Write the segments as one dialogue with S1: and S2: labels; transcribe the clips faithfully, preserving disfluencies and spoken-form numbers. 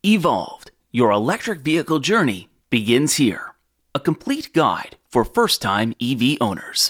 S1: Evolved, your electric vehicle journey begins here. A complete guide for first-time E V owners.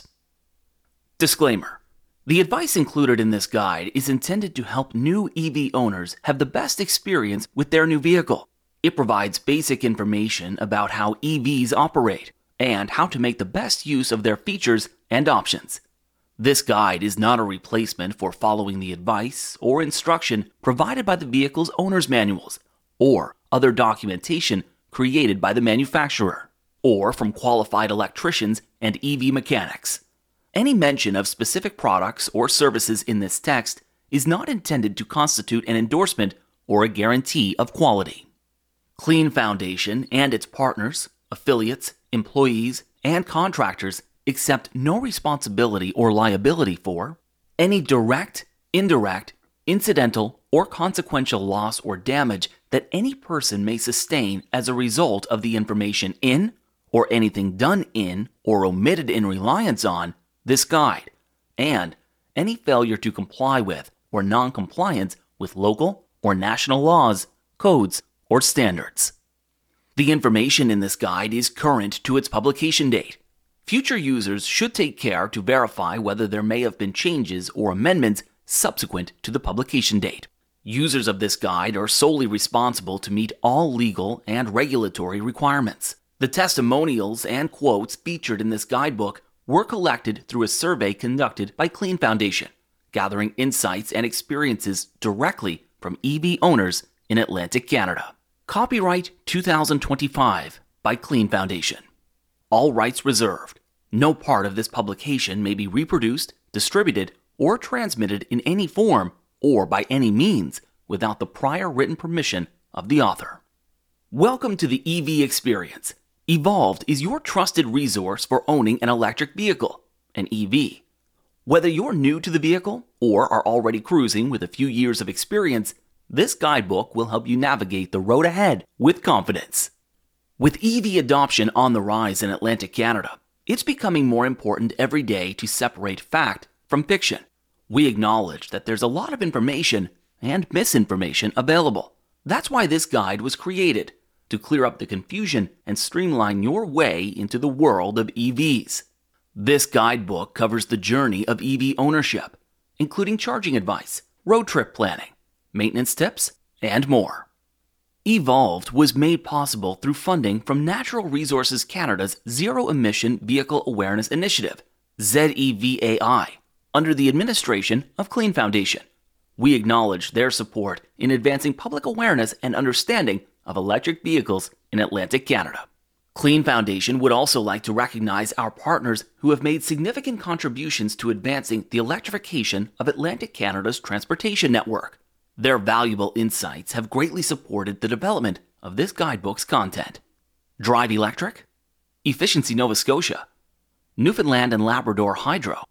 S1: Disclaimer: the advice included in this guide is intended to help new E V owners have the best experience with their new vehicle. It provides basic information about how E Vs operate and how to make the best use of their features and options. This guide is not a replacement for following the advice or instruction provided by the vehicle's owner's manuals or other documentation created by the manufacturer, or from qualified electricians and E V mechanics. Any mention of specific products or services in this text is not intended to constitute an endorsement or a guarantee of quality. Clean Foundation and its partners, affiliates, employees, and contractors accept no responsibility or liability for any direct, indirect, incidental, or consequential loss or damage that any person may sustain as a result of the information in, or anything done in, or omitted in reliance on, this guide, and any failure to comply with or non-compliance with local or national laws, codes, or standards. The information in this guide is current to its publication date. Future users should take care to verify whether there may have been changes or amendments subsequent to the publication date. Users of this guide are solely responsible to meet all legal and regulatory requirements. The testimonials and quotes featured in this guidebook were collected through a survey conducted by Clean Foundation, gathering insights and experiences directly from E V owners in Atlantic Canada. Copyright two thousand twenty-five by Clean Foundation. All rights reserved. No part of this publication may be reproduced, distributed, or transmitted in any form or by any means without the prior written permission of the author. Welcome to the E V experience. Evolved is your trusted resource for owning an electric vehicle, an E V. Whether you're new to the vehicle or are already cruising with a few years of experience, this guidebook will help you navigate the road ahead with confidence. With E V adoption on the rise in Atlantic Canada, it's becoming more important every day to separate fact from fiction. We acknowledge that there's a lot of information and misinformation available. That's why this guide was created, to clear up the confusion and streamline your way into the world of E Vs. This guidebook covers the journey of E V ownership, including charging advice, road trip planning, maintenance tips, and more. Evolved was made possible through funding from Natural Resources Canada's Zero Emission Vehicle Awareness Initiative, Z E V A I, under the administration of Clean Foundation. We acknowledge their support in advancing public awareness and understanding of electric vehicles in Atlantic Canada. Clean Foundation would also like to recognize our partners who have made significant contributions to advancing the electrification of Atlantic Canada's transportation network. Their valuable insights have greatly supported the development of this guidebook's content. Drive Electric, Efficiency Nova Scotia, Newfoundland and Labrador Hydro,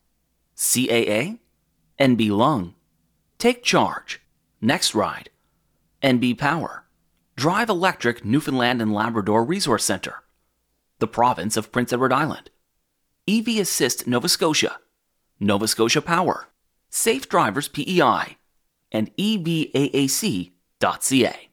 S1: C A A, N B Lung, Take Charge, Next Ride, N B Power, Drive Electric Newfoundland and Labrador Resource Centre, the Province of Prince Edward Island, E V Assist Nova Scotia, Nova Scotia Power, Safe Drivers P E I, and E V A A C dot C A.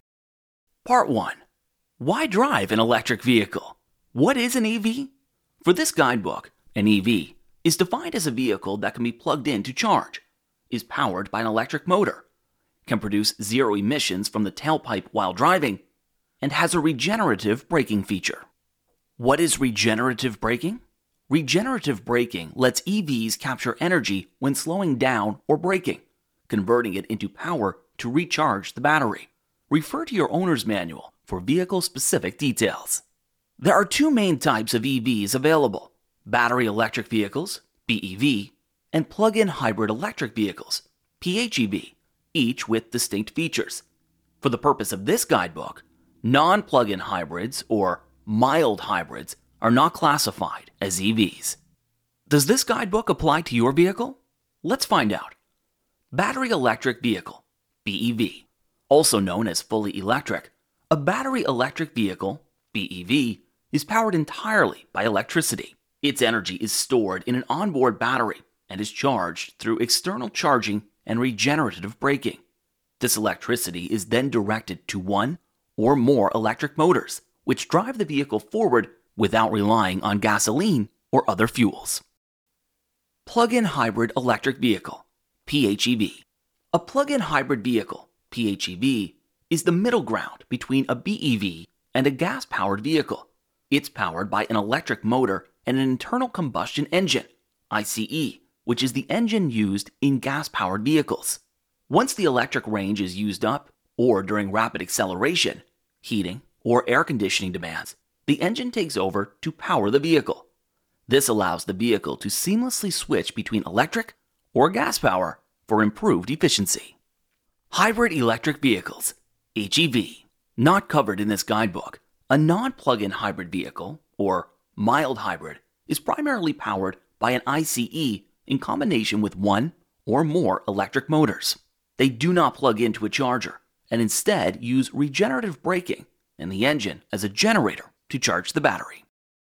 S1: Part one. Why drive an electric vehicle? What is an E V? For this guidebook, an E V is defined as a vehicle that can be plugged in to charge, is powered by an electric motor, can produce zero emissions from the tailpipe while driving, and has a regenerative braking feature. What is regenerative braking? Regenerative braking lets E Vs capture energy when slowing down or braking, converting it into power to recharge the battery. Refer to your owner's manual for vehicle-specific details. There are two main types of E Vs available: battery electric vehicles, B E V, and plug-in hybrid electric vehicles, P H E V, each with distinct features. For the purpose of this guidebook, non-plug-in hybrids or mild hybrids are not classified as E Vs. Does this guidebook apply to your vehicle? Let's find out. Battery electric vehicle, B E V, also known as fully electric. A battery electric vehicle, B E V, is powered entirely by electricity. Its energy is stored in an onboard battery and is charged through external charging and regenerative braking. This electricity is then directed to one or more electric motors, which drive the vehicle forward without relying on gasoline or other fuels. Plug-in hybrid electric vehicle, P H E V. A plug-in hybrid vehicle, P H E V, is the middle ground between a B E V and a gas-powered vehicle. It's powered by an electric motor and an internal combustion engine, I C E, which is the engine used in gas-powered vehicles. Once the electric range is used up, or during rapid acceleration, heating, or air conditioning demands, the engine takes over to power the vehicle. This allows the vehicle to seamlessly switch between electric or gas power for improved efficiency. Hybrid electric vehicles, H E V. Not covered in this guidebook, a non-plug-in hybrid vehicle, or mild hybrid, is primarily powered by an I C E in combination with one or more electric motors. They do not plug into a charger and instead use regenerative braking and the engine as a generator to charge the battery.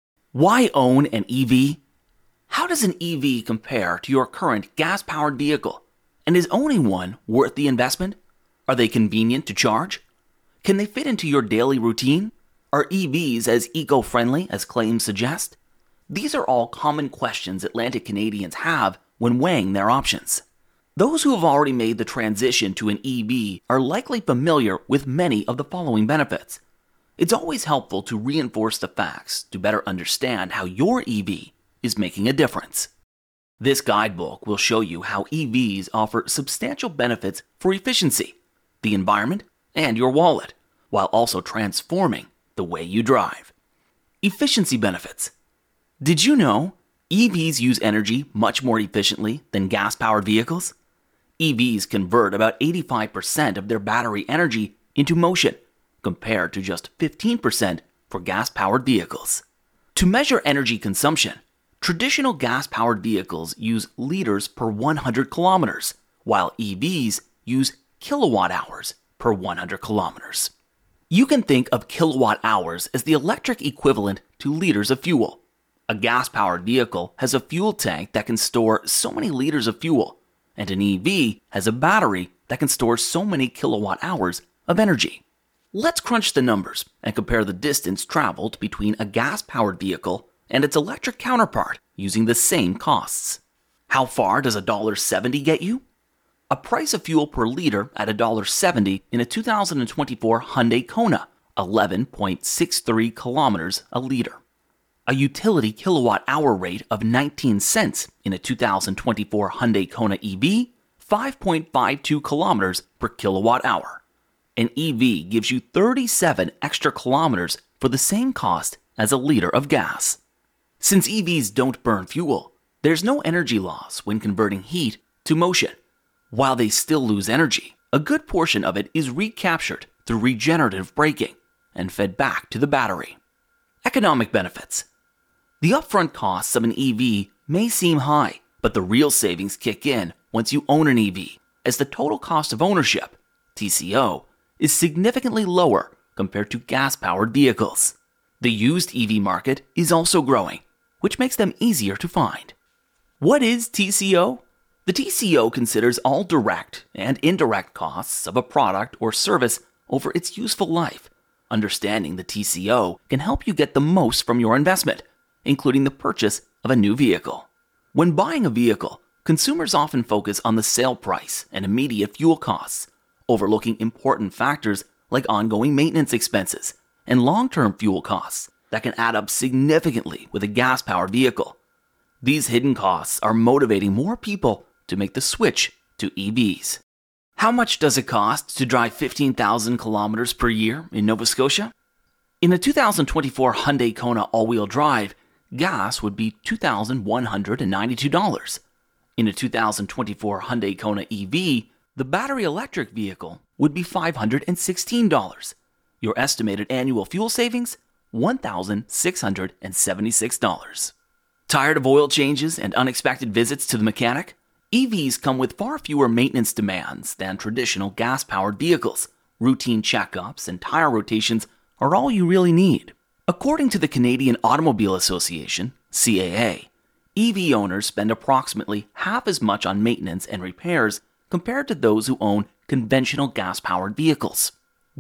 S1: Why own an E V? How does an E V compare to your current gas-powered vehicle? And is owning one worth the investment? Are they convenient to charge? Can they fit into your daily routine? Are E Vs as eco-friendly as claims suggest? These are all common questions Atlantic Canadians have when weighing their options. Those who have already made the transition to an E V are likely familiar with many of the following benefits. It's always helpful to reinforce the facts to better understand how your E V is making a difference. This guidebook will show you how E Vs offer substantial benefits for efficiency, the environment, and your wallet, while also transforming the way you drive. Efficiency benefits. Did you know E Vs use energy much more efficiently than gas-powered vehicles? E Vs convert about eighty-five percent of their battery energy into motion, compared to just fifteen percent for gas-powered vehicles. To measure energy consumption, traditional gas-powered vehicles use liters per one hundred kilometers, while E Vs use kilowatt hours per one hundred kilometers. You can think of kilowatt hours as the electric equivalent to liters of fuel. A gas-powered vehicle has a fuel tank that can store so many liters of fuel, and an E V has a battery that can store so many kilowatt hours of energy. Let's crunch the numbers and compare the distance traveled between a gas-powered vehicle and its electric counterpart using the same costs. How far does one dollar seventy get you? A price of fuel per liter at one dollar seventy in a two thousand twenty-four Hyundai Kona, eleven point six three kilometers a liter. A utility kilowatt hour rate of nineteen cents in a two thousand twenty-four Hyundai Kona E V, five point five two kilometers per kilowatt hour. An E V gives you thirty-seven extra kilometers for the same cost as a liter of gas. Since E Vs don't burn fuel, there's no energy loss when converting heat to motion. While they still lose energy, a good portion of it is recaptured through regenerative braking and fed back to the battery. Economic benefits. The upfront costs of an E V may seem high, but the real savings kick in once you own an E V, as the total cost of ownership, T C O, is significantly lower compared to gas-powered vehicles. The used E V market is also growing, which makes them easier to find. What is T C O? The T C O considers all direct and indirect costs of a product or service over its useful life. Understanding the T C O can help you get the most from your investment, including the purchase of a new vehicle. When buying a vehicle, consumers often focus on the sale price and immediate fuel costs, overlooking important factors like ongoing maintenance expenses and long-term fuel costs that can add up significantly with a gas-powered vehicle. These hidden costs are motivating more people to make the switch to E Vs. How much does it cost to drive fifteen thousand kilometers per year in Nova Scotia? In the two thousand twenty-four Hyundai Kona all-wheel drive, gas would be two thousand one hundred ninety-two dollars. In a two thousand twenty-four Hyundai Kona E V, the battery electric vehicle would be five hundred sixteen dollars. Your estimated annual fuel savings, one thousand six hundred seventy-six dollars. Tired of oil changes and unexpected visits to the mechanic? E Vs come with far fewer maintenance demands than traditional gas-powered vehicles. Routine checkups and tire rotations are all you really need. According to the Canadian Automobile Association, C A A, E V owners spend approximately half as much on maintenance and repairs compared to those who own conventional gas-powered vehicles.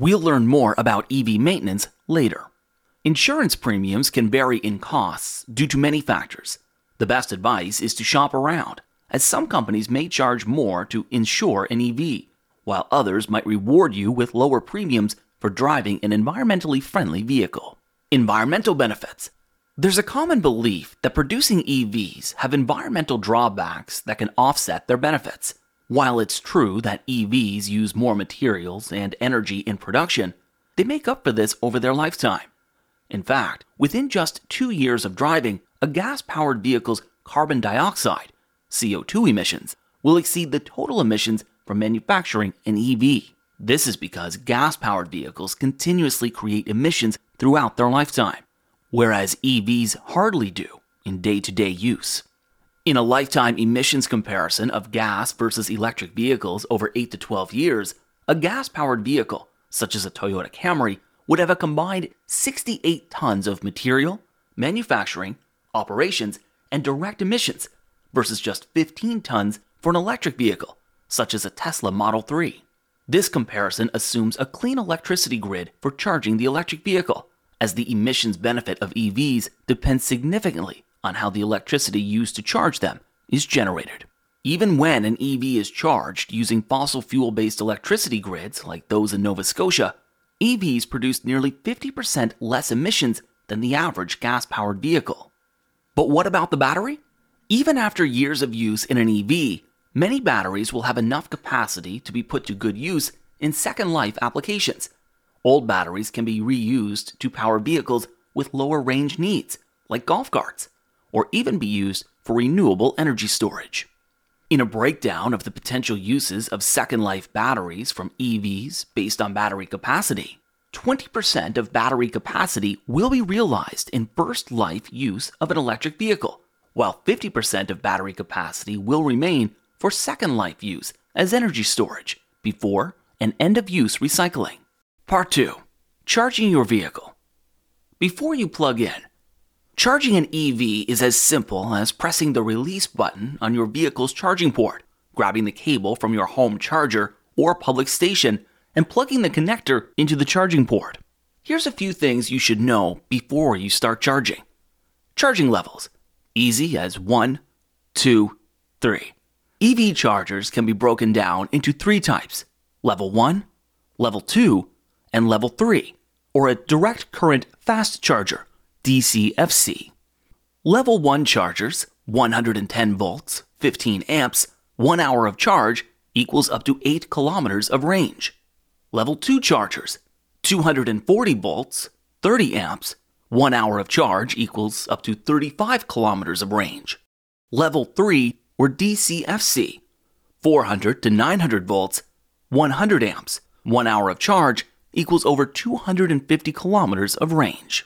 S1: We'll learn more about E V maintenance later. Insurance premiums can vary in costs due to many factors. The best advice is to shop around, as some companies may charge more to insure an E V, while others might reward you with lower premiums for driving an environmentally friendly vehicle. Environmental benefits. There's a common belief that producing E Vs have environmental drawbacks that can offset their benefits. While it's true that E Vs use more materials and energy in production, they make up for this over their lifetime. In fact, within just two years of driving, a gas-powered vehicle's carbon dioxide, C O two emissions, will exceed the total emissions from manufacturing an E V. This is because gas-powered vehicles continuously create emissions throughout their lifetime, whereas E Vs hardly do in day-to-day use. In a lifetime emissions comparison of gas versus electric vehicles over eight to twelve years, a gas-powered vehicle, such as a Toyota Camry, would have a combined sixty-eight tons of material, manufacturing, operations, and direct emissions, versus just fifteen tons for an electric vehicle, such as a Tesla Model three. This comparison assumes a clean electricity grid for charging the electric vehicle, as the emissions benefit of E Vs depends significantly on how the electricity used to charge them is generated. Even when an E V is charged using fossil fuel-based electricity grids like those in Nova Scotia, E Vs produce nearly fifty percent less emissions than the average gas-powered vehicle. But what about the battery? Even after years of use in an E V, many batteries will have enough capacity to be put to good use in second life applications. Old batteries can be reused to power vehicles with lower range needs, like golf carts, or even be used for renewable energy storage. In a breakdown of the potential uses of second life batteries from E Vs based on battery capacity, twenty percent of battery capacity will be realized in first life use of an electric vehicle, while fifty percent of battery capacity will remain for second life use as energy storage before and end of use recycling. Part two. Charging your vehicle. Before you plug in, charging an E V is as simple as pressing the release button on your vehicle's charging port, grabbing the cable from your home charger or public station, and plugging the connector into the charging port. Here's a few things you should know before you start charging. Charging levels. Easy as one, two, three. E V chargers can be broken down into three types: level one, level two, and level three, or a direct current fast charger, D C F C. Level one chargers, one hundred ten volts, fifteen amps, one hour of charge equals up to eight kilometers of range. Level two chargers, two hundred forty volts, thirty amps, one hour of charge equals up to thirty-five kilometers of range. Level three, or D C F C, four hundred to nine hundred volts, one hundred amps, one hour of charge equals over two hundred fifty kilometers of range.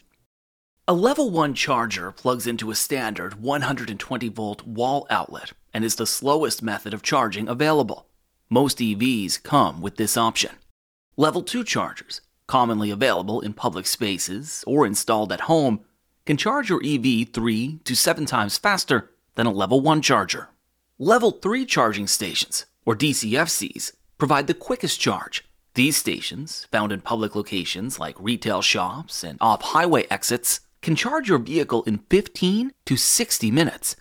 S1: A level one charger plugs into a standard one hundred twenty volt wall outlet and is the slowest method of charging available. Most E Vs come with this option. Level two chargers, commonly available in public spaces or installed at home, can charge your E V three to seven times faster than a level one charger. Level three charging stations, or D C F Cs, provide the quickest charge. These stations, found in public locations like retail shops and off-highway exits, can charge your vehicle in fifteen to sixty minutes.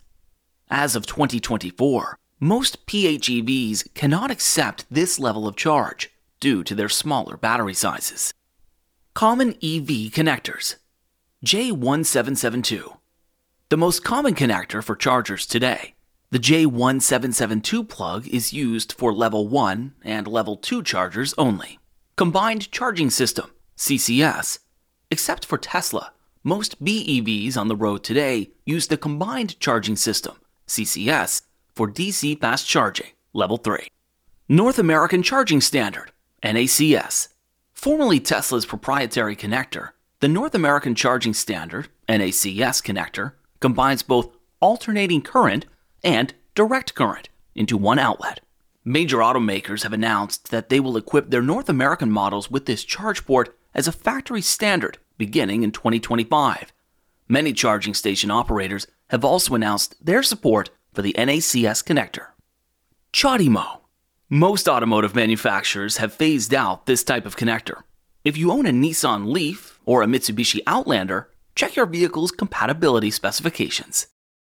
S1: As of twenty twenty-four, most P H E Vs cannot accept this level of charge due to their smaller battery sizes. Common E V connectors. J one seven seven two. The most common connector for chargers today. The J one seven seven two plug is used for level one and level two chargers only. Combined Charging System, C C S. Except for Tesla, most B E Vs on the road today use the Combined Charging System, C C S, for D C fast charging, level three. North American Charging Standard, N A C S. Formerly Tesla's proprietary connector, the North American Charging Standard, N A C S connector, combines both alternating current and direct current into one outlet. Major automakers have announced that they will equip their North American models with this charge port as a factory standard beginning in twenty twenty-five. Many charging station operators have also announced their support for the N A C S connector. CHAdeMO. Most automotive manufacturers have phased out this type of connector. If you own a Nissan Leaf or a Mitsubishi Outlander, check your vehicle's compatibility specifications.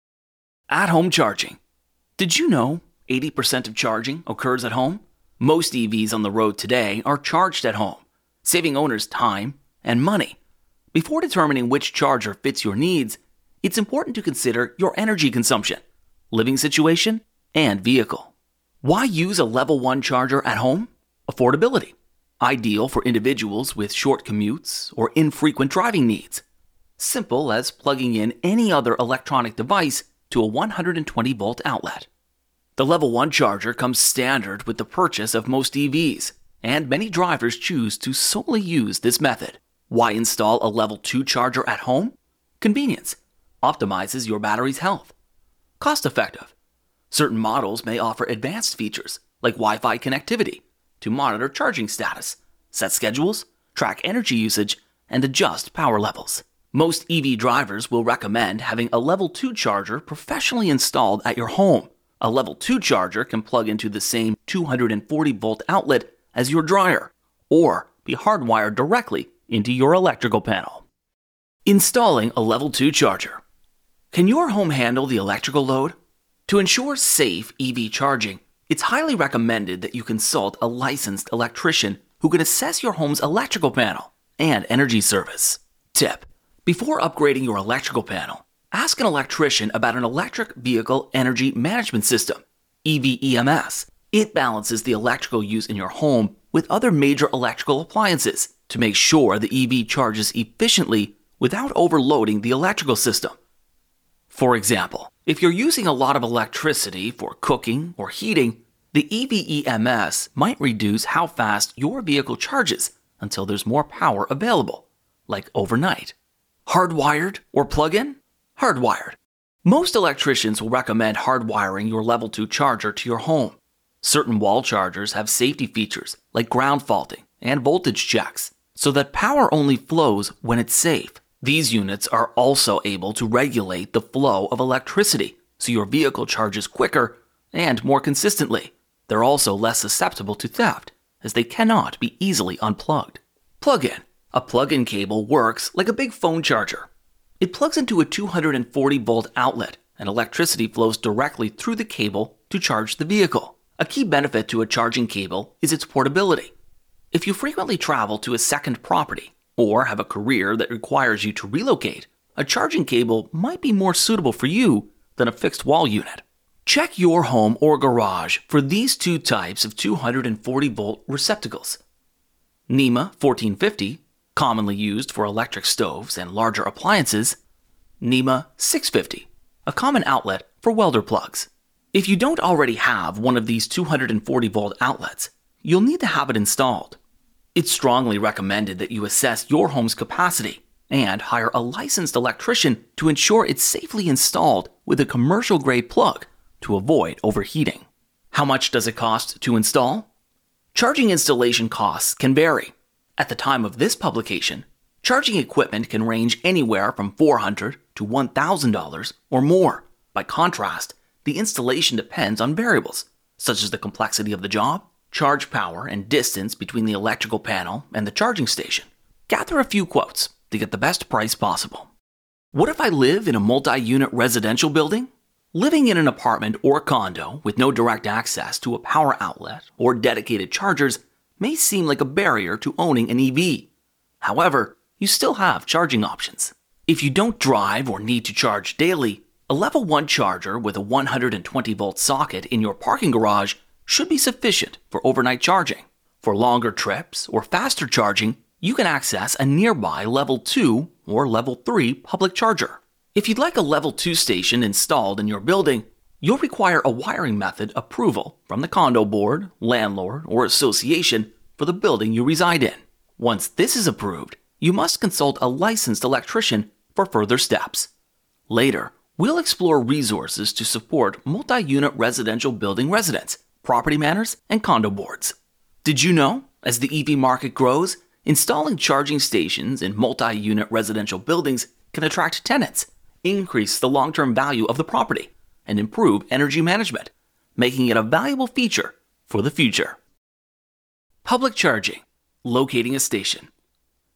S1: At-home charging. Did you know eighty percent of charging occurs at home? Most E Vs on the road today are charged at home, saving owners time and money. Before determining which charger fits your needs, it's important to consider your energy consumption, living situation, and vehicle. Why use a level one charger at home? Affordability. Ideal for individuals with short commutes or infrequent driving needs. Simple as plugging in any other electronic device to a one hundred twenty volt outlet. The level one charger comes standard with the purchase of most E Vs, and many drivers choose to solely use this method. Why install a level two charger at home? Convenience. Optimizes your battery's health. Cost effective. Certain models may offer advanced features like Wi-Fi connectivity to monitor charging status, set schedules, track energy usage, and adjust power levels. Most E V drivers will recommend having a level two charger professionally installed at your home. A level two charger can plug into the same two hundred forty volt outlet as your dryer, or be hardwired directly into your electrical panel. Installing a level two charger. Can your home handle the electrical load? To ensure safe E V charging, it's highly recommended that you consult a licensed electrician who can assess your home's electrical panel and energy service. Tip: before upgrading your electrical panel, ask an electrician about an electric vehicle energy management system, E V E M S. It balances the electrical use in your home with other major electrical appliances to make sure the E V charges efficiently without overloading the electrical system. For example, if you're using a lot of electricity for cooking or heating, the E V E M S might reduce how fast your vehicle charges until there's more power available, like overnight. Hardwired or plug-in? Hardwired. Most electricians will recommend hardwiring your level two charger to your home. Certain wall chargers have safety features like ground faulting and voltage checks, so that power only flows when it's safe. These units are also able to regulate the flow of electricity, so your vehicle charges quicker and more consistently. They're also less susceptible to theft, as they cannot be easily unplugged. Plug-in. A plug-in cable works like a big phone charger. It plugs into a two hundred forty volt outlet, and electricity flows directly through the cable to charge the vehicle. A key benefit to a charging cable is its portability. If you frequently travel to a second property, or have a career that requires you to relocate, a charging cable might be more suitable for you than a fixed wall unit. Check your home or garage for these two types of two hundred forty volt receptacles. NEMA fourteen fifty, commonly used for electric stoves and larger appliances. NEMA six fifty, a common outlet for welder plugs. If you don't already have one of these two hundred forty volt outlets, you'll need to have it installed. It's strongly recommended that you assess your home's capacity and hire a licensed electrician to ensure it's safely installed with a commercial-grade plug to avoid overheating. How much does it cost to install? Charging installation costs can vary. At the time of this publication, charging equipment can range anywhere from four hundred dollars to one thousand dollars or more. By contrast, the installation depends on variables, such as the complexity of the job, charge power, and distance between the electrical panel and the charging station. Gather a few quotes to get the best price possible. What if I live in a multi-unit residential building? Living in an apartment or condo with no direct access to a power outlet or dedicated chargers may seem like a barrier to owning an E V. However, you still have charging options. If you don't drive or need to charge daily, a level one charger with a one hundred twenty volt socket in your parking garage should be sufficient for overnight charging. For longer trips or faster charging, you can access a nearby level two or level three public charger. If you'd like a level two station installed in your building, you'll require a wiring method approval from the condo board, landlord, or association for the building you reside in. Once this is approved, you must consult a licensed electrician for further steps. Later, we'll explore resources to support multi-unit residential building residents, property managers, and condo boards. Did you know, as the E V market grows, installing charging stations in multi-unit residential buildings can attract tenants, increase the long-term value of the property, and improve energy management, making it a valuable feature for the future. Public charging. Locating a station.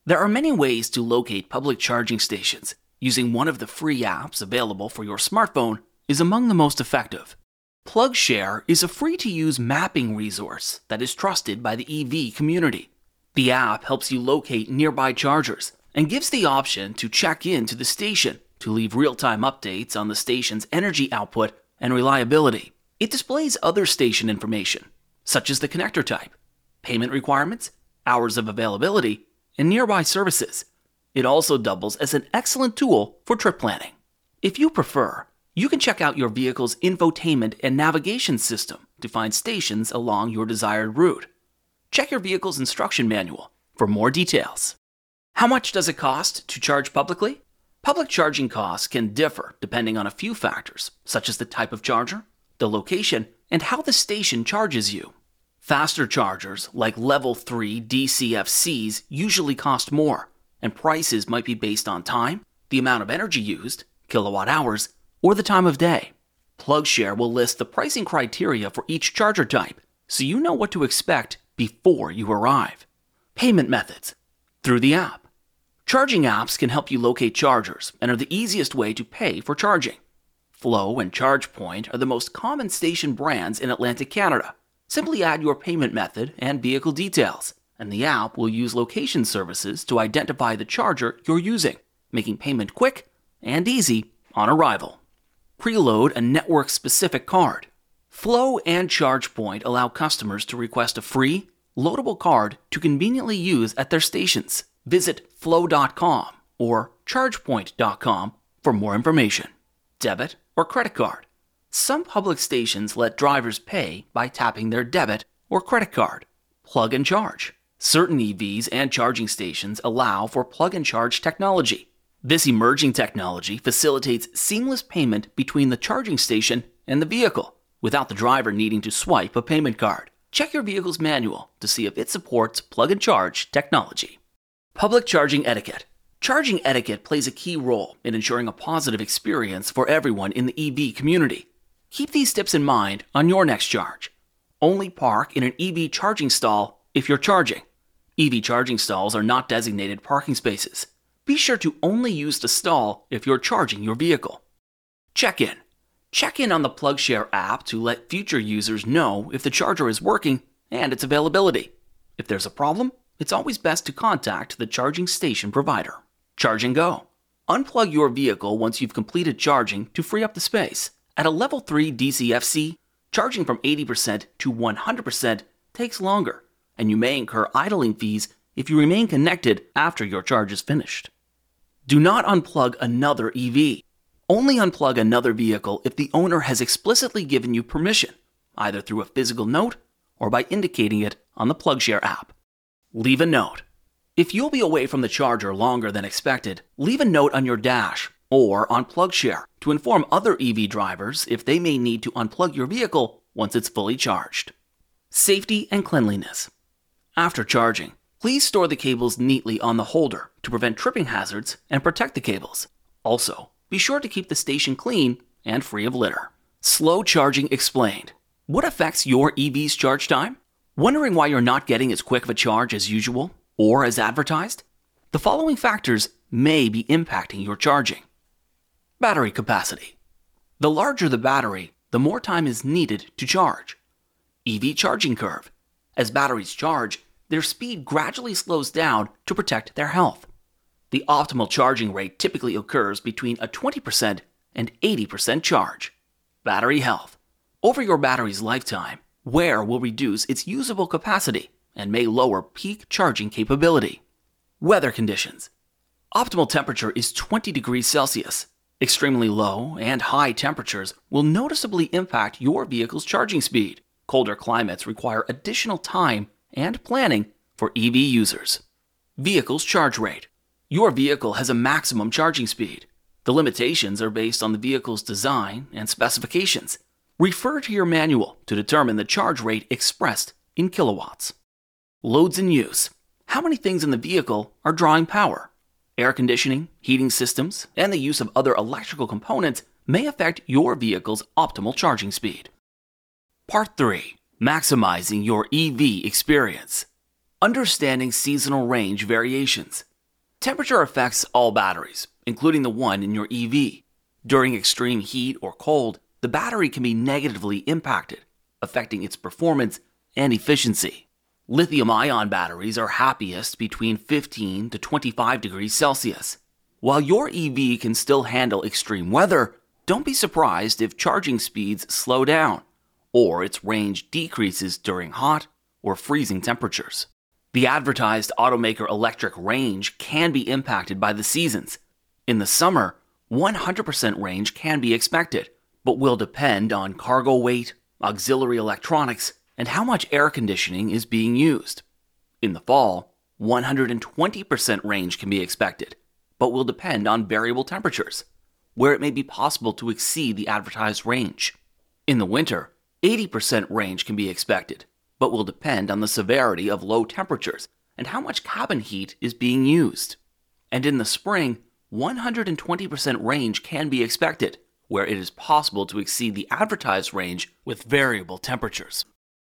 S1: There are many ways to locate public charging stations. Using one of the free apps available for your smartphone is among the most effective. PlugShare is a free-to-use mapping resource that is trusted by the E V community. The app helps you locate nearby chargers and gives the option to check in to the station to leave real-time updates on the station's energy output and reliability. It displays other station information, such as the connector type, payment requirements, hours of availability, and nearby services. It also doubles as an excellent tool for trip planning. If you prefer, you can check out your vehicle's infotainment and navigation system to find stations along your desired route. Check your vehicle's instruction manual for more details. How much does it cost to charge publicly? Public charging costs can differ depending on a few factors, such as the type of charger, the location, and how the station charges you. Faster chargers, like Level three D C F Cs, usually cost more, and prices might be based on time, the amount of energy used, kilowatt hours, or the time of day. PlugShare will list the pricing criteria for each charger type, so you know what to expect before you arrive. Payment methods. Through the app. Charging apps can help you locate chargers and are the easiest way to pay for charging. Flow and ChargePoint are the most common station brands in Atlantic Canada. Simply add your payment method and vehicle details, and the app will use location services to identify the charger you're using, making payment quick and easy on arrival. Preload a network-specific card. Flow and ChargePoint allow customers to request a free, loadable card to conveniently use at their stations. Visit flow dot com or chargepoint dot com for more information. Debit or credit card. Some public stations let drivers pay by tapping their debit or credit card. Plug and charge. Certain E Vs and charging stations allow for plug and charge technology. This emerging technology facilitates seamless payment between the charging station and the vehicle, without the driver needing to swipe a payment card. Check your vehicle's manual to see if it supports plug and charge technology. Public charging etiquette. Charging etiquette plays a key role in ensuring a positive experience for everyone in the E V community. Keep these tips in mind on your next charge. Only park in an E V charging stall if you're charging. E V charging stalls are not designated parking spaces. Be sure to only use the stall if you're charging your vehicle. Check-in. Check in on the PlugShare app to let future users know if the charger is working and its availability. If there's a problem, it's always best to contact the charging station provider. Charge and go. Unplug your vehicle once you've completed charging to free up the space. At a Level three D C F C, charging from eighty percent to one hundred percent takes longer, and you may incur idling fees if you remain connected after your charge is finished. Do not unplug another E V. Only unplug another vehicle if the owner has explicitly given you permission, either through a physical note or by indicating it on the PlugShare app. Leave a note. If you'll be away from the charger longer than expected, leave a note on your dash or on PlugShare to inform other E V drivers if they may need to unplug your vehicle once it's fully charged. Safety and cleanliness. After charging, please store the cables neatly on the holder to prevent tripping hazards and protect the cables. Also, be sure to keep the station clean and free of litter. Slow charging explained. What affects your E V's charge time? Wondering why you're not getting as quick of a charge as usual or as advertised? The following factors may be impacting your charging. Battery capacity. The larger the battery, the more time is needed to charge. E V charging curve. As batteries charge, their speed gradually slows down to protect their health. The optimal charging rate typically occurs between a twenty percent and eighty percent charge. Battery health. Over your battery's lifetime, wear will reduce its usable capacity and may lower peak charging capability. Weather conditions. Optimal temperature is twenty degrees Celsius. Extremely low and high temperatures will noticeably impact your vehicle's charging speed. Colder climates require additional time and planning for E V users. Vehicle's charge rate. Your vehicle has a maximum charging speed. The limitations are based on the vehicle's design and specifications. Refer to your manual to determine the charge rate expressed in kilowatts. Loads in use. How many things in the vehicle are drawing power? Air conditioning, heating systems, and the use of other electrical components may affect your vehicle's optimal charging speed. Part three. Maximizing your E V experience. Understanding seasonal range variations. Temperature affects all batteries, including the one in your E V. During extreme heat or cold, the battery can be negatively impacted, affecting its performance and efficiency. Lithium-ion batteries are happiest between fifteen to twenty-five degrees Celsius. While your E V can still handle extreme weather, don't be surprised if charging speeds slow down or its range decreases during hot or freezing temperatures. The advertised automaker electric range can be impacted by the seasons. In the summer, one hundred percent range can be expected, but will depend on cargo weight, auxiliary electronics, and how much air conditioning is being used. In the fall, one hundred twenty percent range can be expected, but will depend on variable temperatures, where it may be possible to exceed the advertised range. In the winter, eighty percent range can be expected, but will depend on the severity of low temperatures and how much cabin heat is being used. And in the spring, one hundred twenty percent range can be expected, where it is possible to exceed the advertised range with variable temperatures.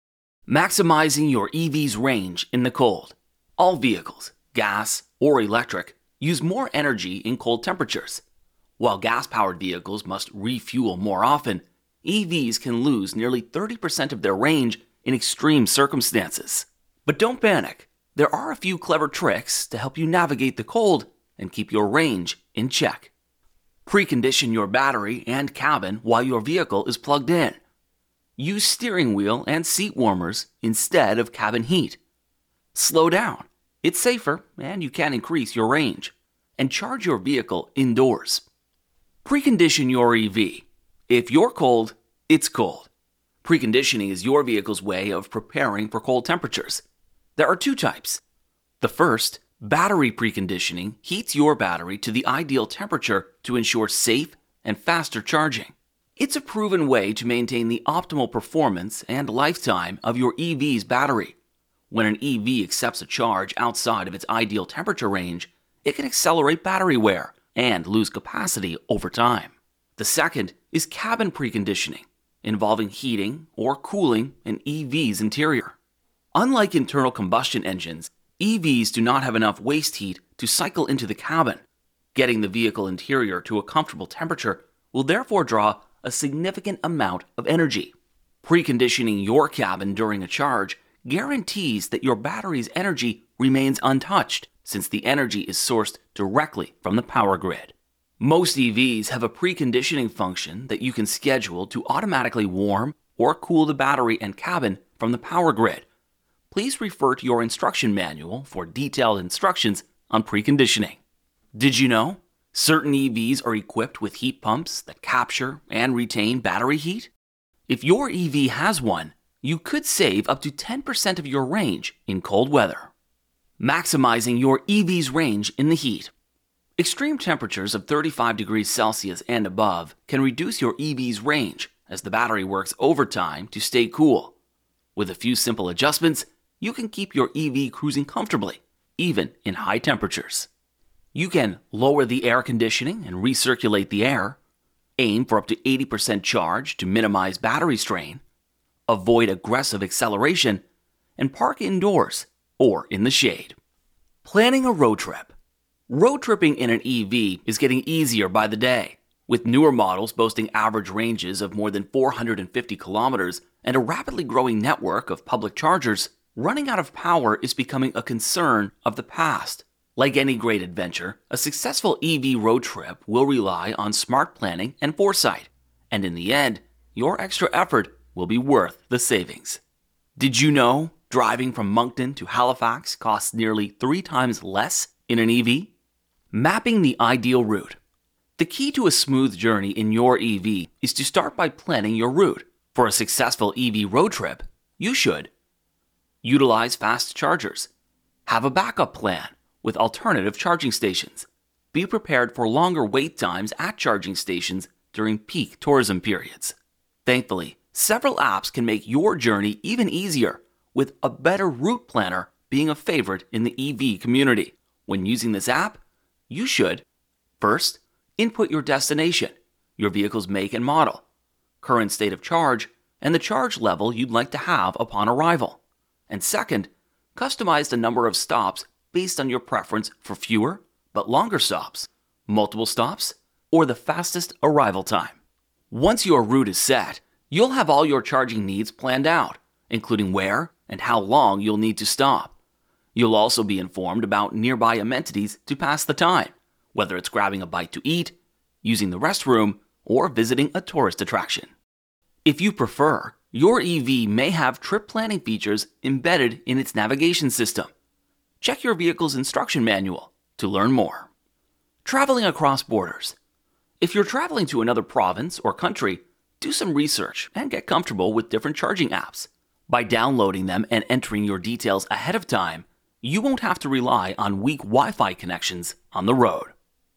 S1: Maximizing your E V's range in the cold. All vehicles, gas or electric, use more energy in cold temperatures. While gas-powered vehicles must refuel more often, E Vs can lose nearly thirty percent of their range in extreme circumstances. But don't panic. There are a few clever tricks to help you navigate the cold and keep your range in check. Precondition your battery and cabin while your vehicle is plugged in. Use steering wheel and seat warmers instead of cabin heat. Slow down. It's safer and you can increase your range. And charge your vehicle indoors. Precondition your E V. If you're cold, it's cold. Preconditioning is your vehicle's way of preparing for cold temperatures. There are two types. The first, battery preconditioning, heats your battery to the ideal temperature to ensure safe and faster charging. It's a proven way to maintain the optimal performance and lifetime of your E V's battery. When an E V accepts a charge outside of its ideal temperature range, it can accelerate battery wear and lose capacity over time. The second is cabin preconditioning, involving heating or cooling an E V's interior. Unlike internal combustion engines, E Vs do not have enough waste heat to cycle into the cabin. Getting the vehicle interior to a comfortable temperature will therefore draw a significant amount of energy. Preconditioning your cabin during a charge guarantees that your battery's energy remains untouched, since the energy is sourced directly from the power grid. Most E Vs have a preconditioning function that you can schedule to automatically warm or cool the battery and cabin from the power grid. Please refer to your instruction manual for detailed instructions on preconditioning. Did you know? Certain E Vs are equipped with heat pumps that capture and retain battery heat. If your E V has one, you could save up to ten percent of your range in cold weather. Maximizing your E V's range in the heat. Extreme temperatures of thirty-five degrees Celsius and above can reduce your E V's range as the battery works overtime to stay cool. With a few simple adjustments, you can keep your E V cruising comfortably, even in high temperatures. You can lower the air conditioning and recirculate the air, aim for up to eighty percent charge to minimize battery strain, avoid aggressive acceleration, and park indoors or in the shade. Planning a road trip. Road tripping in an E V is getting easier by the day, with newer models boasting average ranges of more than four hundred fifty kilometers and a rapidly growing network of public chargers. Running out of power is becoming a concern of the past. Like any great adventure, a successful E V road trip will rely on smart planning and foresight, and in the end, your extra effort will be worth the savings. Did you know driving from Moncton to Halifax costs nearly three times less in an E V? Mapping the ideal route. The key to a smooth journey in your E V is to start by planning your route. For a successful E V road trip, you should utilize fast chargers, have a backup plan with alternative charging stations, be prepared for longer wait times at charging stations during peak tourism periods. Thankfully, several apps can make your journey even easier, with a better route planner being a favorite in the E V community. When using this app, you should first input your destination, your vehicle's make and model, current state of charge, and the charge level you'd like to have upon arrival. And second, customize the number of stops based on your preference for fewer but longer stops, multiple stops, or the fastest arrival time. Once your route is set, you'll have all your charging needs planned out, including where and how long you'll need to stop. You'll also be informed about nearby amenities to pass the time, whether it's grabbing a bite to eat, using the restroom, or visiting a tourist attraction. If you prefer, your E V may have trip planning features embedded in its navigation system. Check your vehicle's instruction manual to learn more. Traveling across borders. If you're traveling to another province or country, do some research and get comfortable with different charging apps. By downloading them and entering your details ahead of time, you won't have to rely on weak Wi-Fi connections on the road.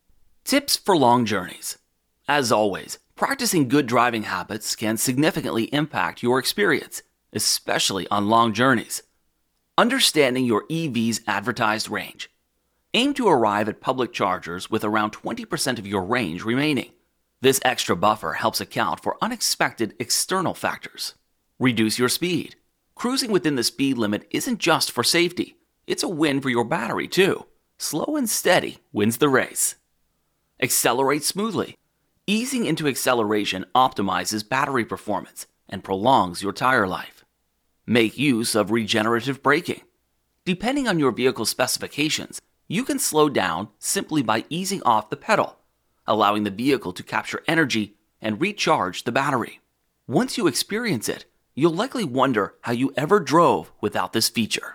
S1: Tips for long journeys. As always, practicing good driving habits can significantly impact your experience, especially on long journeys. Understanding your E V's advertised range. Aim to arrive at public chargers with around twenty percent of your range remaining. This extra buffer helps account for unexpected external factors. Reduce your speed. Cruising within the speed limit isn't just for safety, it's a win for your battery too. Slow and steady wins the race. Accelerate smoothly. Easing into acceleration optimizes battery performance and prolongs your tire life. Make use of regenerative braking. Depending on your vehicle's specifications, you can slow down simply by easing off the pedal, allowing the vehicle to capture energy and recharge the battery. Once you experience it, you'll likely wonder how you ever drove without this feature.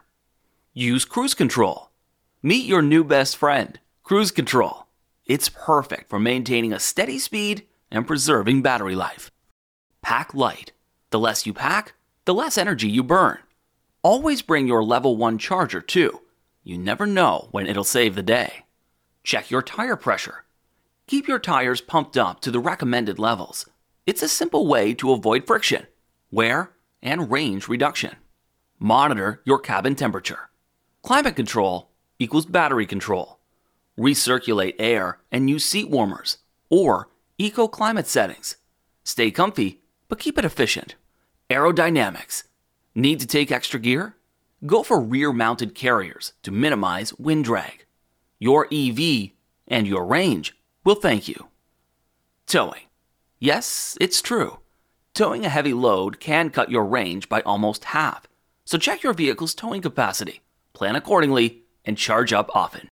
S1: Use cruise control. Meet your new best friend, cruise control. It's perfect for maintaining a steady speed and preserving battery life. Pack light. The less you pack, the less energy you burn. Always bring your level one charger too. You never know when it'll save the day. Check your tire pressure. Keep your tires pumped up to the recommended levels. It's a simple way to avoid friction, wear, and range reduction. Monitor your cabin temperature. Climate control equals battery control. Recirculate air and use seat warmers or eco-climate settings. Stay comfy, but keep it efficient. Aerodynamics. Need to take extra gear? Go for rear-mounted carriers to minimize wind drag. Your E V and your range will thank you. Towing. Yes, it's true. Towing a heavy load can cut your range by almost half, so check your vehicle's towing capacity, plan accordingly, and charge up often.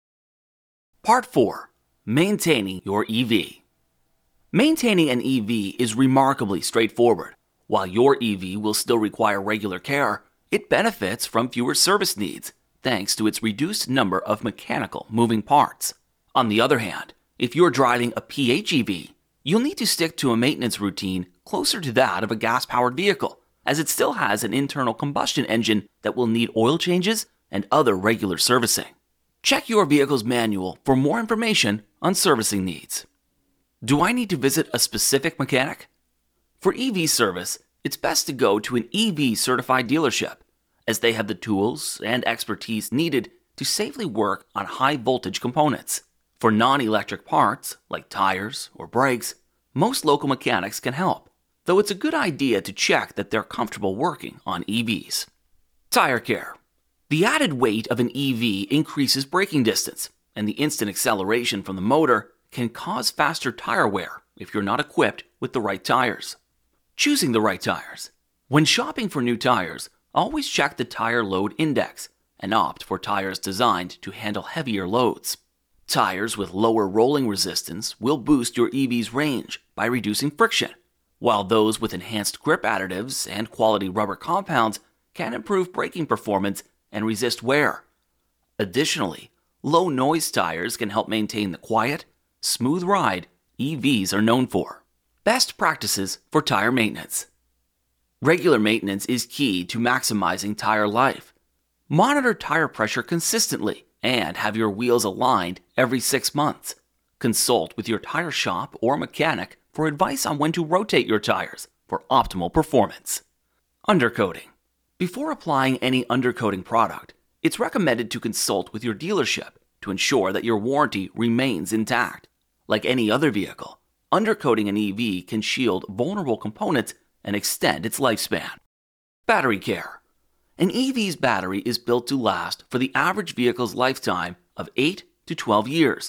S1: Part four. Maintaining your E V. Maintaining an E V is remarkably straightforward. While your E V will still require regular care, it benefits from fewer service needs thanks to its reduced number of mechanical moving parts. On the other hand, if you're driving a P H E V, you'll need to stick to a maintenance routine closer to that of a gas-powered vehicle, as it still has an internal combustion engine that will need oil changes and other regular servicing. Check your vehicle's manual for more information on servicing needs. Do I need to visit a specific mechanic? For E V service, it's best to go to an E V-certified dealership, as they have the tools and expertise needed to safely work on high-voltage components. For non-electric parts, like tires or brakes, most local mechanics can help, though it's a good idea to check that they're comfortable working on E Vs. Tire care. The added weight of an E V increases braking distance, and the instant acceleration from the motor can cause faster tire wear if you're not equipped with the right tires. Choosing the right tires. When shopping for new tires, always check the tire load index and opt for tires designed to handle heavier loads. Tires with lower rolling resistance will boost your E V's range by reducing friction, while those with enhanced grip additives and quality rubber compounds can improve braking performance and resist wear. Additionally, low-noise tires can help maintain the quiet, smooth ride E Vs are known for. Best practices for tire maintenance. Regular maintenance is key to maximizing tire life. Monitor tire pressure consistently and have your wheels aligned every six months. Consult with your tire shop or mechanic for advice on when to rotate your tires for optimal performance. Undercoating. Before applying any undercoating product, it's recommended to consult with your dealership to ensure that your warranty remains intact. Like any other vehicle, undercoating an E V can shield vulnerable components and extend its lifespan. Battery care. An E V's battery is built to last for the average vehicle's lifetime of eight to twelve years,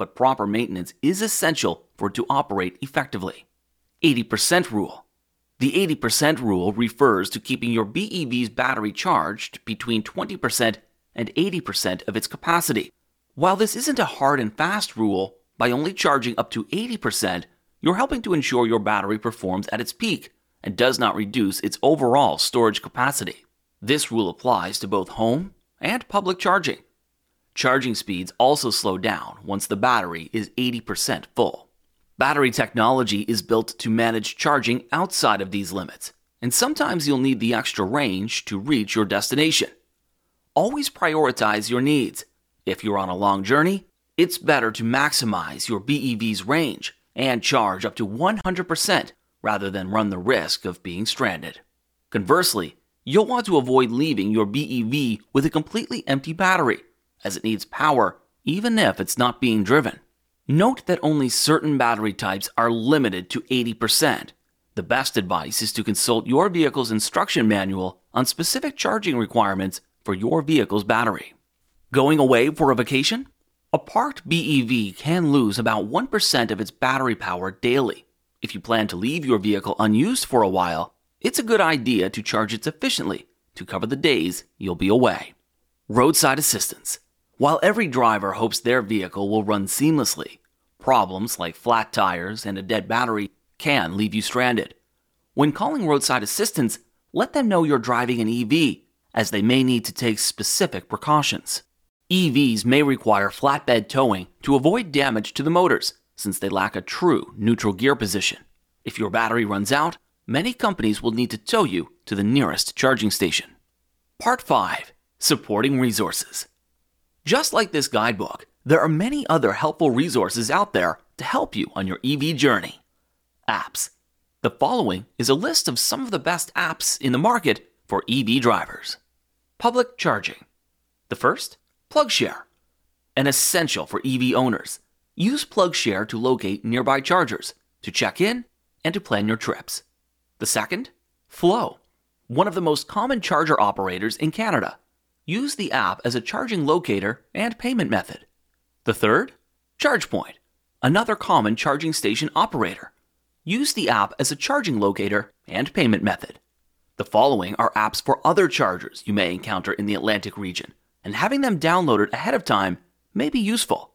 S1: but proper maintenance is essential for it to operate effectively. eighty percent rule. The eighty percent rule refers to keeping your B E V's battery charged between twenty percent and eighty percent of its capacity. While this isn't a hard and fast rule, by only charging up to eighty percent, you're helping to ensure your battery performs at its peak and does not reduce its overall storage capacity. This rule applies to both home and public charging. Charging speeds also slow down once the battery is eighty percent full. Battery technology is built to manage charging outside of these limits, and sometimes you'll need the extra range to reach your destination. Always prioritize your needs. If you're on a long journey, it's better to maximize your B E V's range and charge up to one hundred percent rather than run the risk of being stranded. Conversely, you'll want to avoid leaving your B E V with a completely empty battery, as it needs power even if it's not being driven. Note that only certain battery types are limited to eighty percent. The best advice is to consult your vehicle's instruction manual on specific charging requirements for your vehicle's battery. Going away for a vacation? A parked B E V can lose about one percent of its battery power daily. If you plan to leave your vehicle unused for a while, it's a good idea to charge it sufficiently to cover the days you'll be away. Roadside assistance. While every driver hopes their vehicle will run seamlessly, problems like flat tires and a dead battery can leave you stranded. When calling roadside assistance, let them know you're driving an E V, as they may need to take specific precautions. E Vs may require flatbed towing to avoid damage to the motors, since they lack a true neutral gear position. If your battery runs out, many companies will need to tow you to the nearest charging station. Part five. Supporting resources. Just like this guidebook, there are many other helpful resources out there to help you on your E V journey. Apps. The following is a list of some of the best apps in the market for E V drivers. Public charging. The first, PlugShare. An essential for E V owners. Use PlugShare to locate nearby chargers, to check in, and to plan your trips. The second, Flow. One of the most common charger operators in Canada. Use the app as a charging locator and payment method. The third, ChargePoint. Another common charging station operator. Use the app as a charging locator and payment method. The following are apps for other chargers you may encounter in the Atlantic region, and having them downloaded ahead of time may be useful.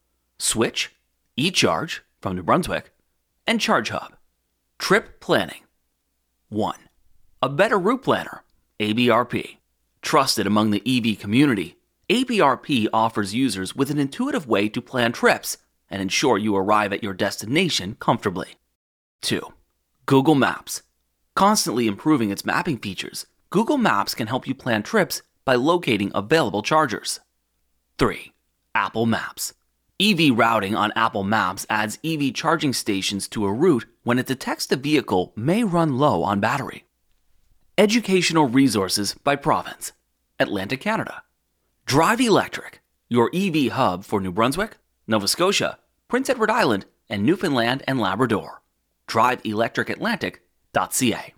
S1: Switch, eCharge from New Brunswick, and ChargeHub. Trip planning. one. A Better Route Planner, A B R P. Trusted among the E V community, A B R P offers users with an intuitive way to plan trips and ensure you arrive at your destination comfortably. two. Google Maps. Constantly improving its mapping features, Google Maps can help you plan trips by locating available chargers. three. Apple Maps. E V routing on Apple Maps adds E V charging stations to a route when it detects the vehicle may run low on battery. Educational resources by province. Atlantic Canada. Drive Electric, your E V hub for New Brunswick, Nova Scotia, Prince Edward Island, and Newfoundland and Labrador. drive electric atlantic dot c a.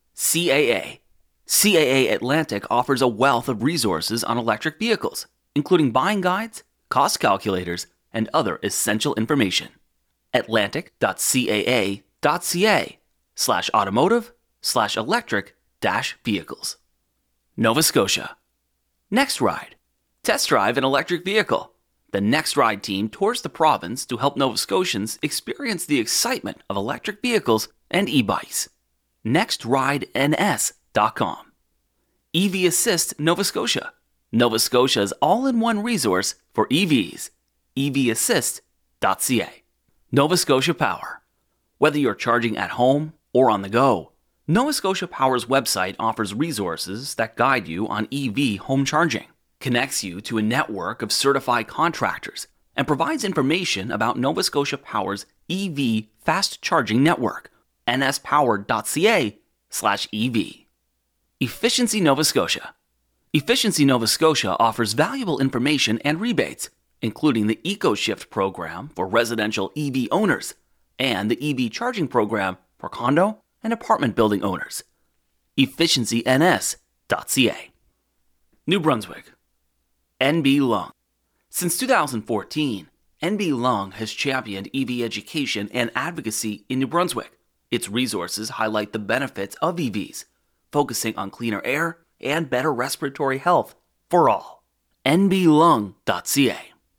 S1: C A A. C A A Atlantic offers a wealth of resources on electric vehicles, including buying guides, cost calculators, and other essential information. atlantic dot c a a dot c a slash automotive slash electric dash vehicles. Nova Scotia. Next Ride. Test drive an electric vehicle. The Next Ride team tours the province to help Nova Scotians experience the excitement of electric vehicles and e-bikes. next ride n s dot com. E V Assist Nova Scotia. Nova Scotia's all-in-one resource for E Vs. e v assist dot c a. Nova Scotia Power. Whether you're charging at home or on the go, Nova Scotia Power's website offers resources that guide you on E V home charging, connects you to a network of certified contractors, and provides information about Nova Scotia Power's E V fast charging network, n s power dot c a slash e v. Efficiency Nova Scotia. Efficiency Nova Scotia offers valuable information and rebates, including the EcoShift program for residential E V owners and the E V charging program for condo and apartment building owners. efficiency n s dot c a. New Brunswick. N B Lung. Since two thousand fourteen, N B Lung has championed E V education and advocacy in New Brunswick. Its resources highlight the benefits of E Vs, focusing on cleaner air and better respiratory health for all. N B lung dot c a.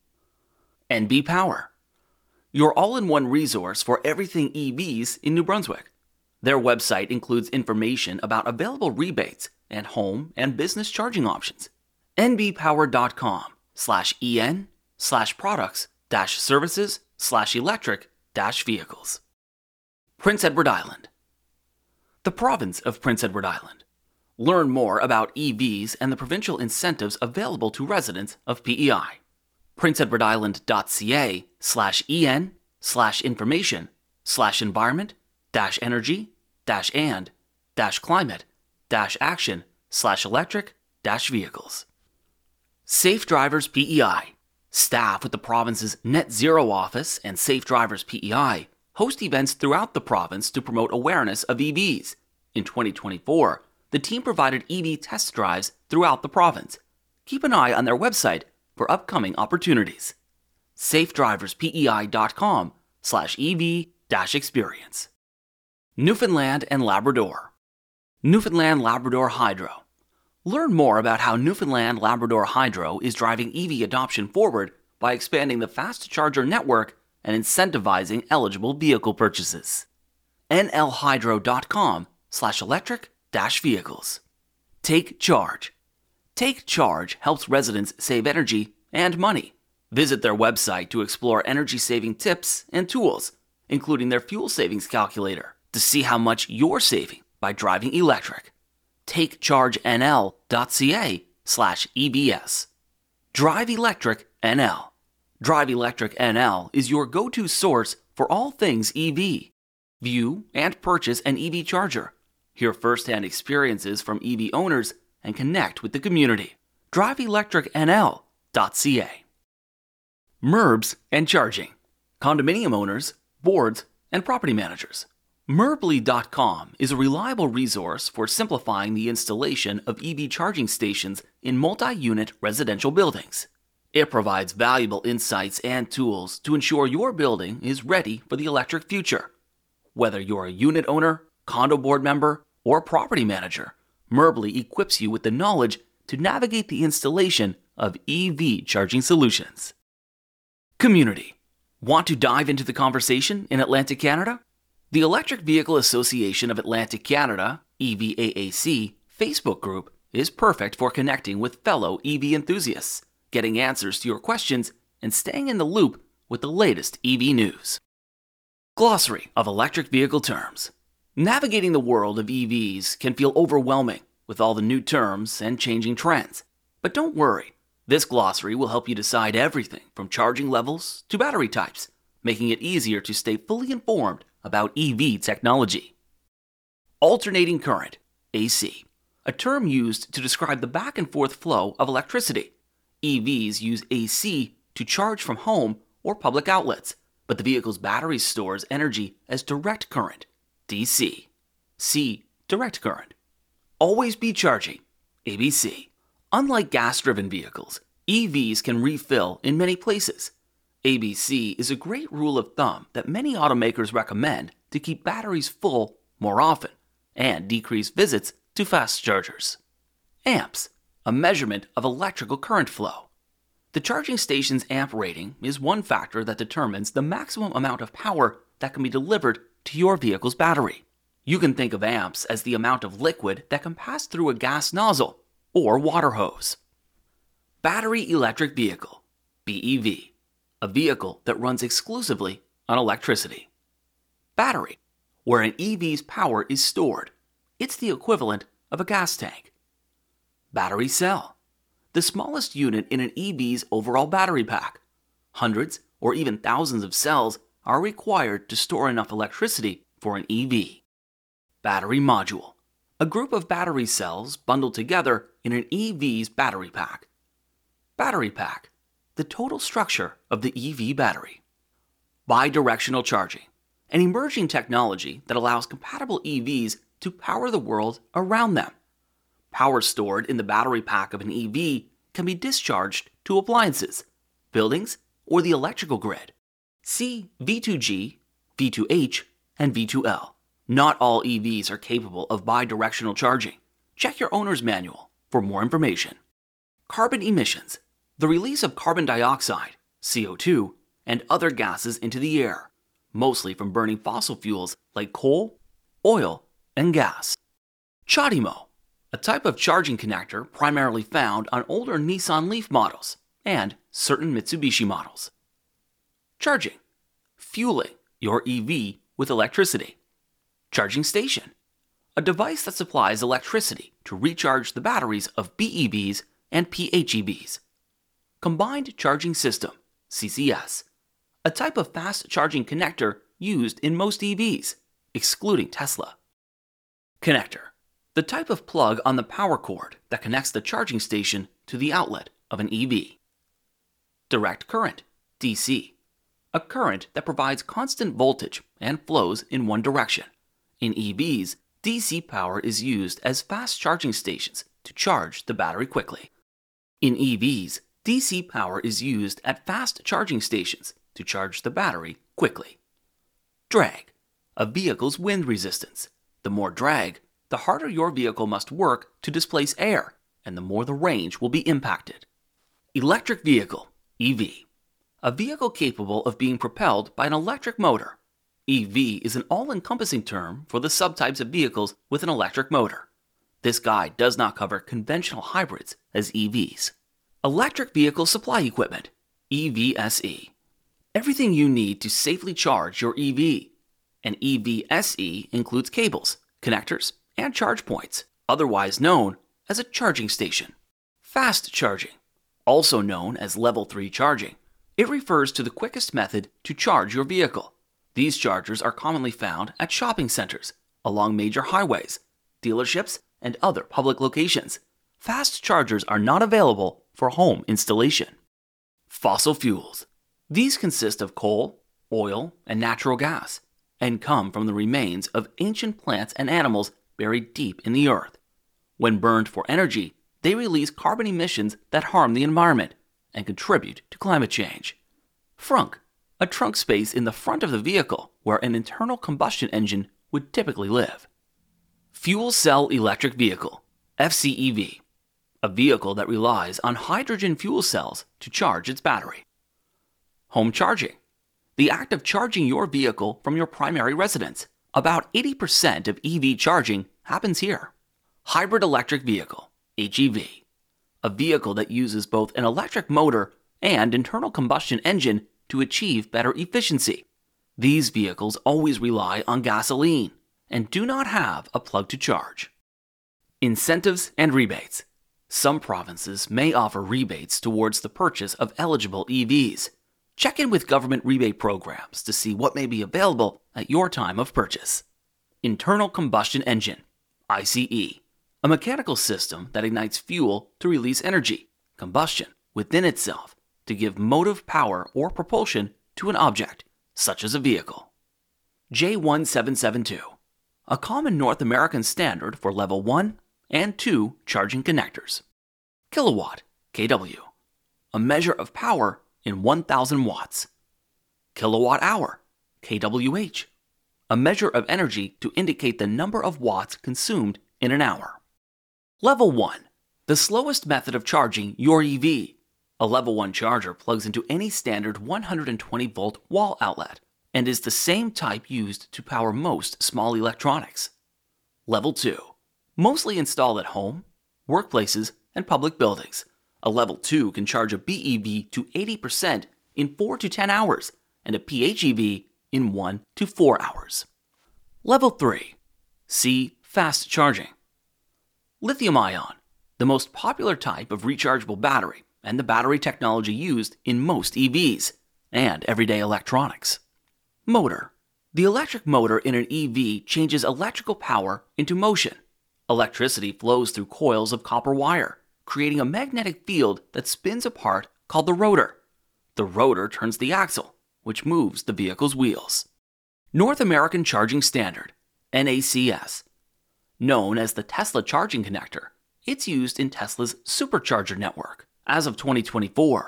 S1: N B Power, your all-in-one resource for everything E Vs in New Brunswick. Their website includes information about available rebates and home and business charging options. N B power dot com slash en slash products dash services slash electric dash vehicles. Prince Edward Island. The province of Prince Edward Island. Learn more about E Vs and the provincial incentives available to residents of P E I. prince edward island dot c a slash en slash information slash environment dash energy dash and dash climate dash action slash electric dash vehicles. Safe Drivers P E I. Staff with the province's Net Zero Office and Safe Drivers P E I host events throughout the province to promote awareness of E Vs. In twenty twenty-four, the team provided E V test drives throughout the province. Keep an eye on their website for upcoming opportunities. safe drivers p e i dot com slash E V dash experience. Newfoundland and Labrador. Newfoundland Labrador Hydro. Learn more about how Newfoundland Labrador Hydro is driving E V adoption forward by expanding the fast charger network and incentivizing eligible vehicle purchases. n l hydro dot com slash electric dash vehicles. Take Charge. Take Charge helps residents save energy and money. Visit their website to explore energy-saving tips and tools, including their fuel savings calculator, to see how much you're saving by driving electric. take charge n l dot c a slash E B S. Drive Electric N L. Drive Electric N L is your go-to source for all things E V. View and purchase an E V charger. Hear first-hand experiences from E V owners and connect with the community. drive electric n l dot c a. M U R B S and Charging. Condominium owners, boards, and property managers. Merbly dot com is a reliable resource for simplifying the installation of E V charging stations in multi-unit residential buildings. It provides valuable insights and tools to ensure your building is ready for the electric future. Whether you're a unit owner, condo board member, or property manager, Merbly equips you with the knowledge to navigate the installation of E V charging solutions. Community. Want to dive into the conversation in Atlantic Canada? The Electric Vehicle Association of Atlantic Canada, E V A A C, Facebook group is perfect for connecting with fellow E V enthusiasts, getting answers to your questions, and staying in the loop with the latest E V news. Glossary of electric vehicle terms. Navigating the world of E Vs can feel overwhelming with all the new terms and changing trends. But don't worry, this glossary will help you decide everything from charging levels to battery types, making it easier to stay fully informed about E V technology. Alternating current, A C, a term used to describe the back and forth flow of electricity. E Vs use A C to charge from home or public outlets, but the vehicle's battery stores energy as direct current, D C. C, direct current. Always be charging, A B C. Unlike gas-driven vehicles, E Vs can refill in many places. A B C is a great rule of thumb that many automakers recommend to keep batteries full more often and decrease visits to fast chargers. Amps, a measurement of electrical current flow. The charging station's amp rating is one factor that determines the maximum amount of power that can be delivered to your vehicle's battery. You can think of amps as the amount of liquid that can pass through a gas nozzle or water hose. Battery electric vehicle, B E V, a vehicle that runs exclusively on electricity. Battery, where an E V's power is stored. It's the equivalent of a gas tank. Battery cell, the smallest unit in an E V's overall battery pack. Hundreds or even thousands of cells are required to store enough electricity for an E V. Battery module, a group of battery cells bundled together in an E V's battery pack. Battery pack, the total structure of the E V battery. Bidirectional charging, an emerging technology that allows compatible E Vs to power the world around them. Power stored in the battery pack of an E V can be discharged to appliances, buildings, or the electrical grid. See V two G, V two H, and V two L. Not all E Vs are capable of bidirectional charging. Check your owner's manual for more information. Carbon emissions. The release of carbon dioxide, C O two, and other gases into the air, mostly from burning fossil fuels like coal, oil, and gas. CHAdeMO, a type of charging connector primarily found on older Nissan Leaf models and certain Mitsubishi models. Charging. Fueling your E V with electricity. Charging station. A device that supplies electricity to recharge the batteries of B E Vs and P H E Vs. Combined Charging System, C C S. A type of fast charging connector used in most E Vs, excluding Tesla. Connector. The type of plug on the power cord that connects the charging station to the outlet of an E V. Direct current, D C. A current that provides constant voltage and flows in one direction. In E Vs, D C power is used as fast charging stations to charge the battery quickly. In E Vs, D C power is used at fast charging stations to charge the battery quickly. Drag. A vehicle's wind resistance. The more drag, the harder your vehicle must work to displace air, and the more the range will be impacted. Electric vehicle, E V. A vehicle capable of being propelled by an electric motor. E V is an all-encompassing term for the subtypes of vehicles with an electric motor. This guide does not cover conventional hybrids as E Vs. Electric Vehicle Supply Equipment, E V S E. Everything you need to safely charge your E V. An E V S E includes cables, connectors, and charge points, otherwise known as a charging station. Fast charging, also known as level three charging. It refers to the quickest method to charge your vehicle. These chargers are commonly found at shopping centers, along major highways, dealerships, and other public locations. Fast chargers are not available for home installation. Fossil fuels. These consist of coal, oil, and natural gas, and come from the remains of ancient plants and animals buried deep in the earth. When burned for energy, they release carbon emissions that harm the environment and contribute to climate change. Frunk, a trunk space in the front of the vehicle where an internal combustion engine would typically live. Fuel Cell Electric Vehicle, F C E V, a vehicle that relies on hydrogen fuel cells to charge its battery. Home charging, the act of charging your vehicle from your primary residence. About eighty percent of E V charging happens here. Hybrid Electric Vehicle, H E V, a vehicle that uses both an electric motor and internal combustion engine to achieve better efficiency. These vehicles always rely on gasoline and do not have a plug to charge. Incentives and rebates. Some provinces may offer rebates towards the purchase of eligible E Vs. Check in with government rebate programs to see what may be available at your time of purchase. Internal Combustion Engine, I C E, a mechanical system that ignites fuel to release energy, combustion, within itself to give motive power or propulsion to an object, such as a vehicle. J one seven seven two, a common North American standard for level one and two charging connectors. Kilowatt, K W, a measure of power in one thousand watts. Kilowatt hour, K W H, a measure of energy to indicate the number of watts consumed in an hour. Level one, the slowest method of charging your E V. A level one charger plugs into any standard one hundred twenty volt wall outlet and is the same type used to power most small electronics. Level two, mostly installed at home, workplaces, and public buildings. A level two can charge a B E V to eighty percent in four to ten hours and a P H E V in one to four hours. Level three, C. Fast charging. Lithium-ion, the most popular type of rechargeable battery and the battery technology used in most E Vs and everyday electronics. Motor, the electric motor in an E V changes electrical power into motion. Electricity flows through coils of copper wire, creating a magnetic field that spins a part called the rotor. The rotor turns the axle, which moves the vehicle's wheels. North American Charging Standard, N A C S. Known as the Tesla Charging Connector, it's used in Tesla's Supercharger network. As of twenty twenty-four,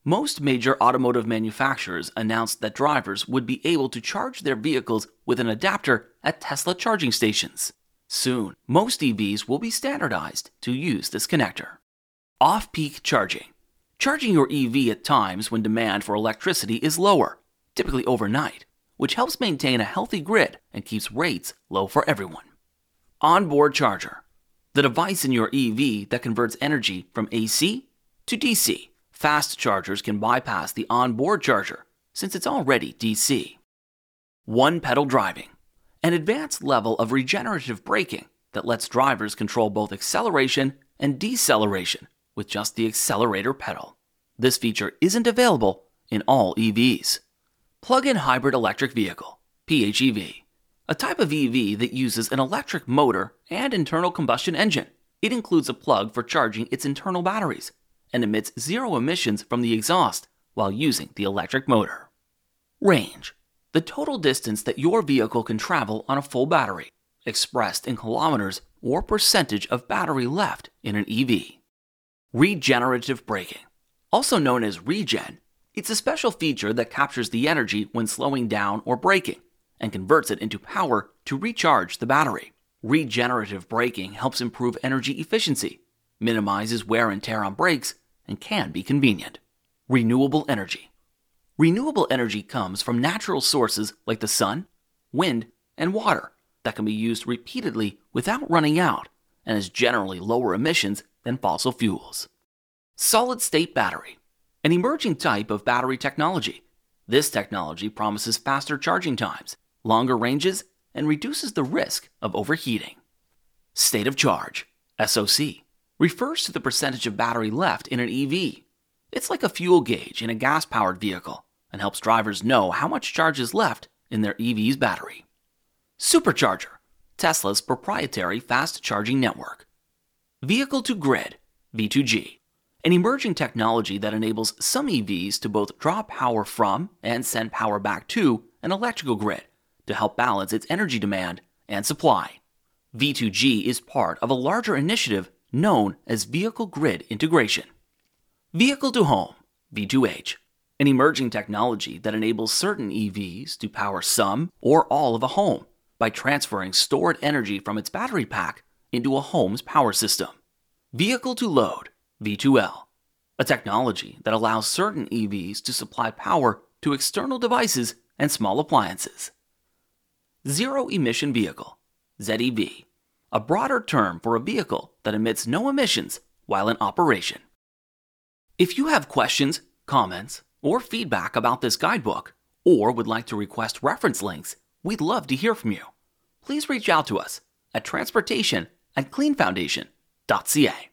S1: Most major automotive manufacturers announced that drivers would be able to charge their vehicles with an adapter at Tesla charging stations. Soon, most E Vs will be standardized to use this connector. Off-peak charging. Charging your E V at times when demand for electricity is lower, typically overnight, which helps maintain a healthy grid and keeps rates low for everyone. Onboard charger. The device in your E V that converts energy from A C to D C. Fast chargers can bypass the onboard charger since it's already D C. One-pedal driving. An advanced level of regenerative braking that lets drivers control both acceleration and deceleration with just the accelerator pedal. This feature isn't available in all E Vs. Plug-in hybrid electric vehicle, P H E V. A type of E V that uses an electric motor and internal combustion engine. It includes a plug for charging its internal batteries and emits zero emissions from the exhaust while using the electric motor. Range. The total distance that your vehicle can travel on a full battery, expressed in kilometers or percentage of battery left in an E V. Regenerative braking. Also known as regen, it's a special feature that captures the energy when slowing down or braking and converts it into power to recharge the battery. Regenerative braking helps improve energy efficiency, minimizes wear and tear on brakes, and can be convenient. Renewable energy. Renewable energy comes from natural sources like the sun, wind, and water that can be used repeatedly without running out and has generally lower emissions than fossil fuels. Solid-state battery. An emerging type of battery technology. This technology promises faster charging times, longer ranges, and reduces the risk of overheating. State of charge, S O C, refers to the percentage of battery left in an E V. It's like a fuel gauge in a gas-powered vehicle and helps drivers know how much charge is left in their E V's battery. Supercharger, Tesla's proprietary fast charging network. Vehicle-to-grid, V two G, an emerging technology that enables some E Vs to both draw power from and send power back to an electrical grid to help balance its energy demand and supply. V two G is part of a larger initiative known as Vehicle Grid Integration. Vehicle-to-home, V two H, an emerging technology that enables certain E Vs to power some or all of a home by transferring stored energy from its battery pack into a home's power system. Vehicle-to-load, V two L, a technology that allows certain E Vs to supply power to external devices and small appliances. Zero-emission vehicle, Z E V, a broader term for a vehicle that emits no emissions while in operation. If you have questions, comments, or feedback about this guidebook, or would like to request reference links, we'd love to hear from you. Please reach out to us at transportation at clean foundation dot c a.